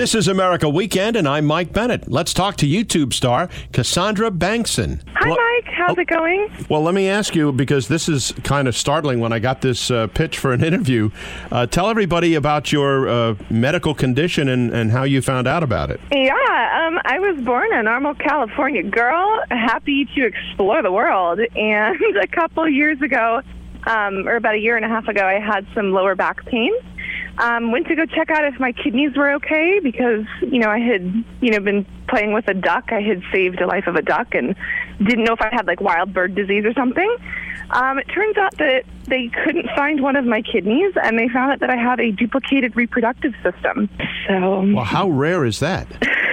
This is America Weekend, and I'm Mike Bennett. Let's talk to YouTube star Cassandra Bankson. Hi, Mike. How's it going? Well, let me ask you, because this is kind of startling when I got this pitch for an interview. Tell everybody about your medical condition and how you found out about it. Yeah, I was born a normal California girl, happy to explore the world. And a couple years ago, or about a year and a half ago, I had some lower back pain. Went to go check out if my kidneys were okay because, I had, been playing with a duck. I had saved the life of a duck and didn't know if I had like wild bird disease or something. It turns out that they couldn't find one of my kidneys, and they found out that I have a duplicated reproductive system. So, well, how rare is that?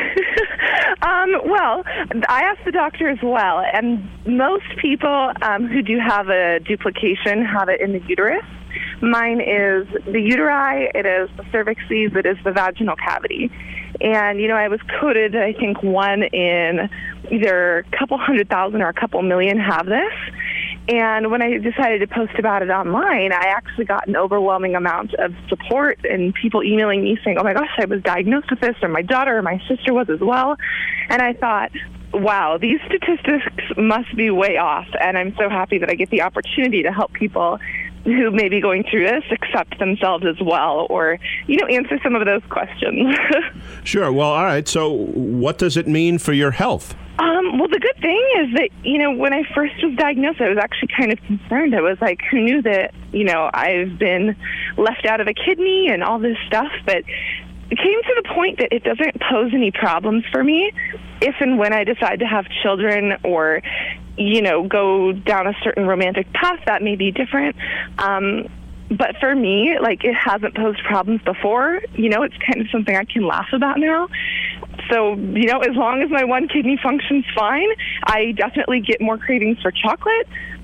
Well, I asked the doctor as well, and most people who do have a duplication have it in the uterus. Mine is the uteri, it is the cervixes, it is the vaginal cavity. And, I was quoted, I think, one in either a couple 100,000 or a couple million have this. And when I decided to post about it online, I actually got an overwhelming amount of support and people emailing me saying, oh my gosh, I was diagnosed with this, or my daughter or my sister was as well. And I thought, wow, these statistics must be way off. And I'm so happy that I get the opportunity to help people who may be going through this accept themselves as well, or, answer some of those questions. Sure. Well, all right. So what does it mean for your health? Well, the good thing is that, when I first was diagnosed, I was actually kind of concerned. I was like, who knew that, I've been left out of a kidney and all this stuff, but it came to the point that it doesn't pose any problems for me if and when I decide to have children or, go down a certain romantic path. That may be different. But for me, it hasn't posed problems before. It's kind of something I can laugh about now. So, as long as my one kidney functions fine, I definitely get more cravings for chocolate.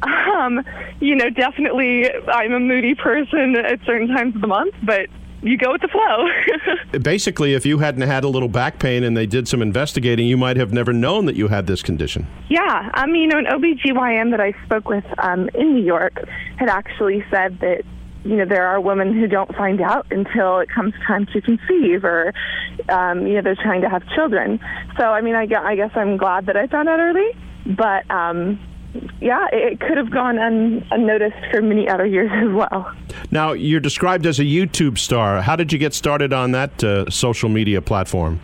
Definitely I'm a moody person at certain times of the month, but you go with the flow. Basically, if you hadn't had a little back pain and they did some investigating, you might have never known that you had this condition. Yeah. An OBGYN that I spoke with in New York had actually said that, there are women who don't find out until it comes time to conceive or, they're trying to have children. So, I guess I'm glad that I found out early. But, it could have gone unnoticed for many other years as well. Now, you're described as a YouTube star. How did you get started on that social media platform?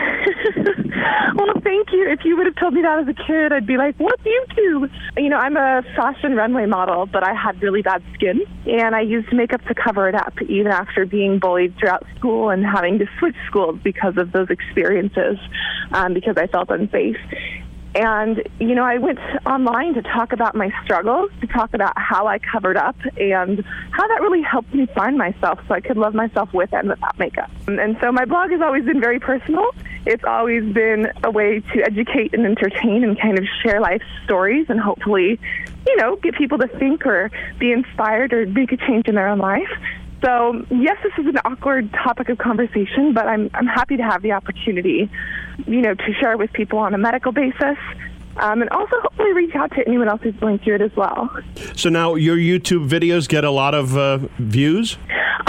Well, thank you. If you would have told me that as a kid, I'd be like, what's YouTube? I'm a fashion runway model, but I had really bad skin, and I used makeup to cover it up, even after being bullied throughout school and having to switch schools because of those experiences, because I felt unsafe. And, I went online to talk about my struggles, to talk about how I covered up and how that really helped me find myself so I could love myself with and without makeup. And so my blog has always been very personal. It's always been a way to educate and entertain and kind of share life stories and hopefully, get people to think or be inspired or make a change in their own life. So, yes, this is an awkward topic of conversation, but I'm happy to have the opportunity, to share with people on a medical basis, and also hopefully reach out to anyone else who's going through it as well. So now your YouTube videos get a lot of views?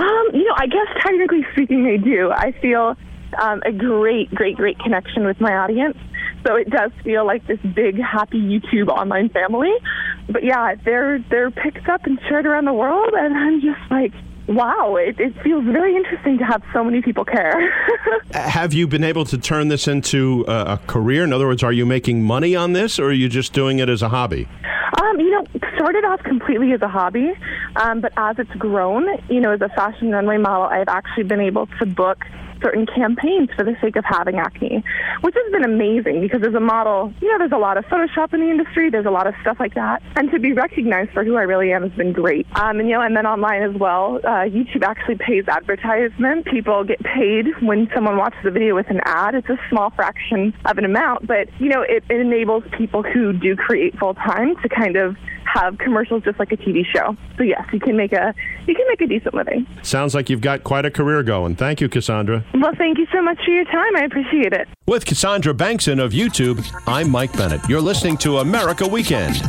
I guess technically speaking they do. I feel a great connection with my audience. So it does feel like this big, happy YouTube online family. But yeah, they're picked up and shared around the world, and I'm just like, wow, it feels very interesting to have so many people care. Have you been able to turn this into a career? In other words, are you making money on this, or are you just doing it as a hobby? Started off completely as a hobby, but as it's grown, as a fashion runway model, I've actually been able to book certain campaigns for the sake of having acne, which has been amazing because as a model, there's a lot of Photoshop in the industry, there's a lot of stuff like that, and to be recognized for who I really am has been great. And then online as well, YouTube actually pays advertisement. People get paid when someone watches a video with an ad. It's a small fraction of an amount, but it enables people who do create full time to kind of have commercials just like a TV show. So yes, you can make a decent living. Sounds like you've got quite a career going. Thank you, Cassandra. Well, thank you so much for your time. I appreciate it. With Cassandra Bankson of YouTube, I'm Mike Bennett. You're listening to America Weekend.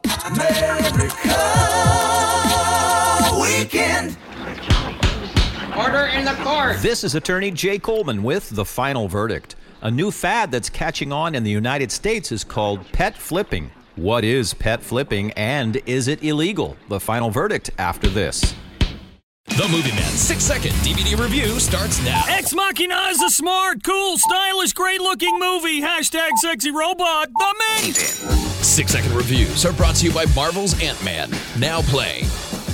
America Weekend. Order in the court. This is attorney Jay Coleman with The Final Verdict. A new fad that's catching on in the United States is called pet flipping. What is pet flipping, and is it illegal? The Final Verdict after this. The Movie Man 6-second DVD review starts now. Ex Machina is a smart, cool, stylish, great-looking movie. Hashtag sexy robot. Amazing. 6-second reviews are brought to you by Marvel's Ant-Man. Now playing.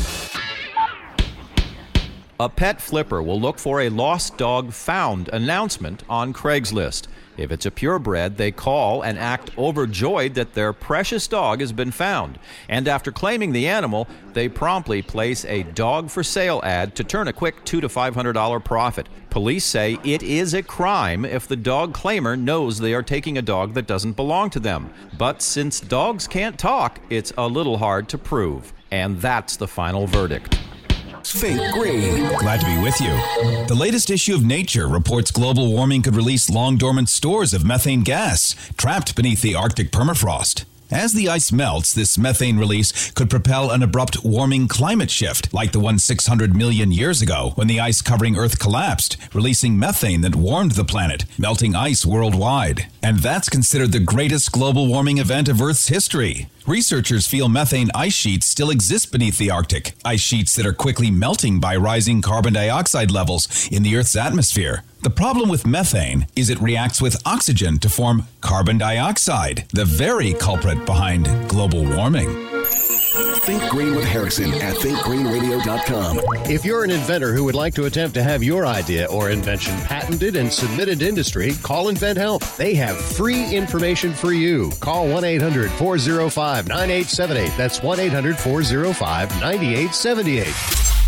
A pet flipper will look for a lost dog found announcement on Craigslist. If it's a purebred, they call and act overjoyed that their precious dog has been found. And after claiming the animal, they promptly place a dog for sale ad to turn a quick $200 to $500 profit. Police say it is a crime if the dog claimer knows they are taking a dog that doesn't belong to them. But since dogs can't talk, it's a little hard to prove. And that's the final verdict. Think Green. Glad to be with you. The latest issue of Nature reports global warming could release long-dormant stores of methane gas trapped beneath the Arctic permafrost. As the ice melts, this methane release could propel an abrupt warming climate shift, like the one 600 million years ago when the ice covering Earth collapsed, releasing methane that warmed the planet, melting ice worldwide. And that's considered the greatest global warming event of Earth's history. Researchers feel methane ice sheets still exist beneath the Arctic, ice sheets that are quickly melting by rising carbon dioxide levels in the Earth's atmosphere. The problem with methane is it reacts with oxygen to form carbon dioxide, the very culprit behind global warming. Think Green with Harrison at thinkgreenradio.com. If you're an inventor who would like to attempt to have your idea or invention patented and submitted to industry, call InventHelp. They have free information for you. Call 1-800-405-9878. That's 1-800-405-9878.